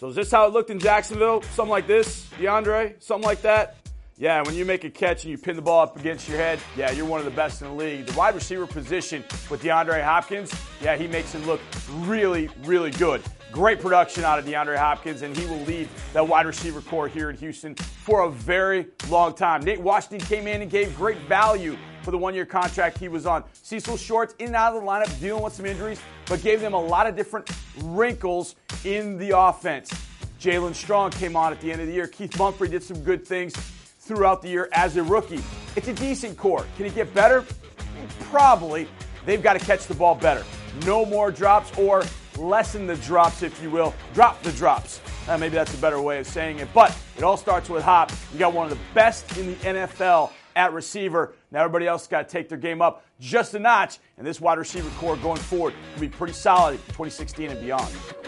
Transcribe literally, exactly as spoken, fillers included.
So is this how it looked in Jacksonville? Something like this, DeAndre? Something like that? Yeah, when you make a catch and you pin the ball up against your head, yeah, you're one of the best in the league. The wide receiver position with DeAndre Hopkins, yeah, he makes it look really, really good. Great production out of DeAndre Hopkins, and he will lead that wide receiver core here in Houston for a very long time. Nate Washington came in and gave great value for the one-year contract he was on. Cecil Shorts in and out of the lineup, dealing with some injuries, but gave them a lot of different wrinkles in the offense. Jalen Strong came on at the end of the year. Keith Mumphrey did some good things throughout the year as a rookie. It's a decent core. Can it get better? Probably. They've got to catch the ball better. No more drops, or lessen the drops, if you will. Drop the drops. Uh, maybe that's a better way of saying it. But it all starts with Hop. You got one of the best in the N F L at receiver. Now everybody else got to take their game up just a notch. And this wide receiver core going forward will be pretty solid in twenty sixteen and beyond.